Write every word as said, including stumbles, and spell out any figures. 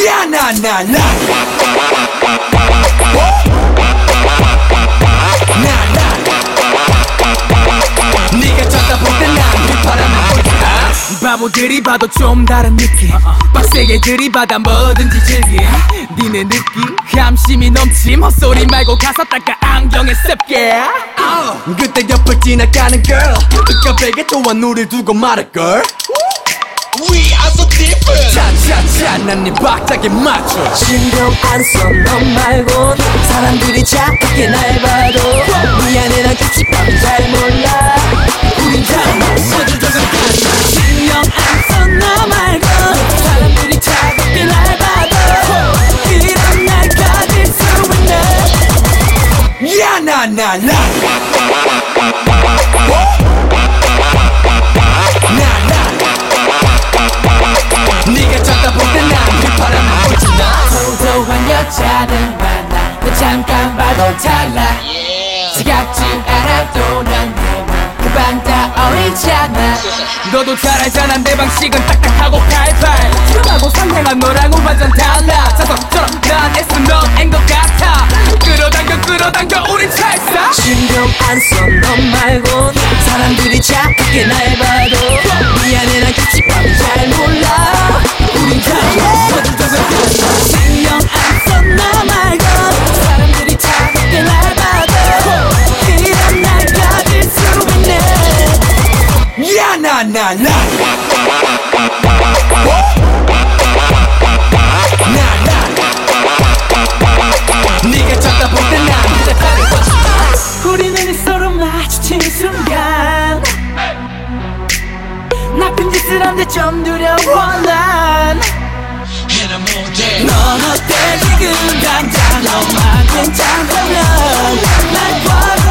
야 나 나 나 네가 쳐다볼 때 난 휘파람을 불다. 바보들이 봐도 좀 다른 느낌. 빡세게 들이받아 뭐든지 즐기. 니네 느낌 감심이 넘침. 헛소리 말고 가서 닦아 안경에 습게. 그때 옆을 지나가는 girl 깜빡에 또한 우릴 두고 말할 걸. We are so different. 차차차 난 네 박자에 맞춰. 신경 안 써 너 말고 사람들이 자꾸게 날 봐도 미안해 난 규칙밖에 잘 몰라. 우린 다 신경 안 써 너 말고 사람들이 자꾸게 날 봐도 이런 날 가질 수 있네. 야 나 나 나 네가 쳐다볼 때 난 휘파람을 불지나. 도도한 여자를 만나 그 잠깐 봐도 달라. 지겹지 않아도 난내맘 다 어리잖아. 너도 잘 알잖아 내 방식은 딱딱하고 칼칼. 하고 상냥한 너랑은 완전 달라. 자석처럼 난 애써 넌 앵것 같아. 끌어당겨 끌어당겨 우린 찰싸. 신경 안 써 너 말고 사람들이 자꾸게 날 봐도 미안해 난 규칙밖에 잘 몰라. 우린 다 신경 안 써 너 말고 사람들이 자꾸게 날 봐도 이런 날 가질 수 있네. 야 나 나 나 네가 쳐다볼 때 난 우리 눈이 서로 마주친 순간 나쁜 짓을 한데 좀 두려워 난. 넌 어때 지금 당장 너만 괜찮다면 날 봐.